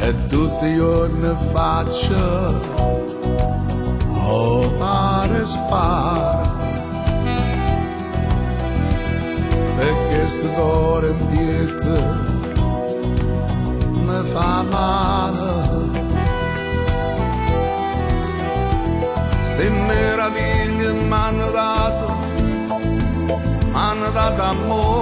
e tutti i giorni faccio oh pare spara, perché sto cuore in pietra mi fa male. Ste meraviglie m'hanno dato amore